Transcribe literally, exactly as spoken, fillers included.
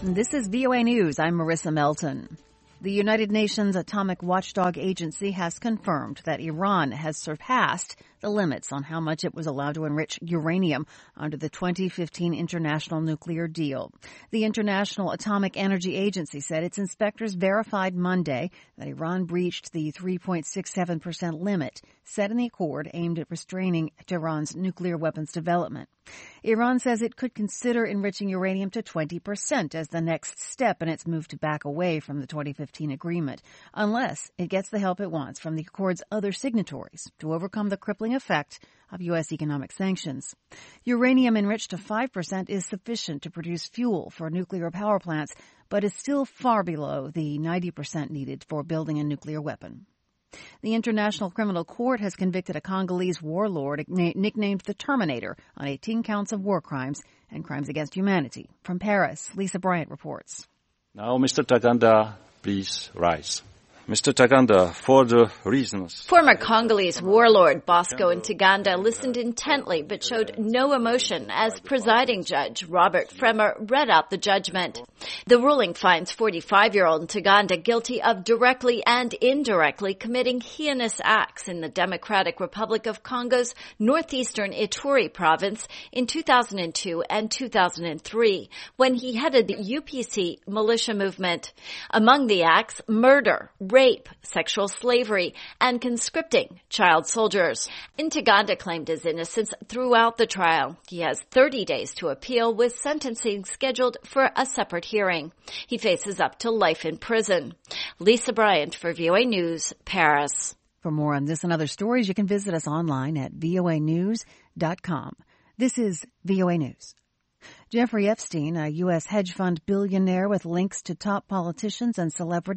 This is V O A News. I'm Marissa Melton. The United Nations Atomic Watchdog Agency has confirmed that Iran has surpassed the limits on how much it was allowed to enrich uranium under the twenty fifteen international nuclear deal. The International Atomic Energy Agency said its inspectors verified Monday that Iran breached the three point six seven percent limit set in the accord aimed at restraining Tehran's nuclear weapons development. Iran says it could consider enriching uranium to twenty percent as the next step in its move to back away from the twenty fifteen agreement, unless it gets the help it wants from the accord's other signatories to overcome the crippling effect of U S economic sanctions. Uranium enriched to five percent is sufficient to produce fuel for nuclear power plants, but is still far below the ninety percent needed for building a nuclear weapon. The International Criminal Court has convicted a Congolese warlord nicknamed the Terminator on eighteen counts of war crimes and crimes against humanity. From Paris, Lisa Bryant reports. Now, Mister Taganda, please rise. Mister Taganda, for the reasons... Former Congolese warlord Bosco Ntaganda listened intently but showed no emotion as presiding judge Robert Fremer read out the judgment. The ruling finds forty-five-year-old Ntaganda guilty of directly and indirectly committing heinous acts in the Democratic Republic of Congo's northeastern Ituri province in two thousand two and two thousand three, when he headed the U P C militia movement. Among the acts, murder, rape, sexual slavery, and conscripting child soldiers. Ntaganda claimed his innocence throughout the trial. He has thirty days to appeal, with sentencing scheduled for a separate hearing. He faces up to life in prison. Lisa Bryant for V O A News, Paris. For more on this and other stories, you can visit us online at V O A news dot com. This is V O A News. Jeffrey Epstein, a U S hedge fund billionaire with links to top politicians and celebrities,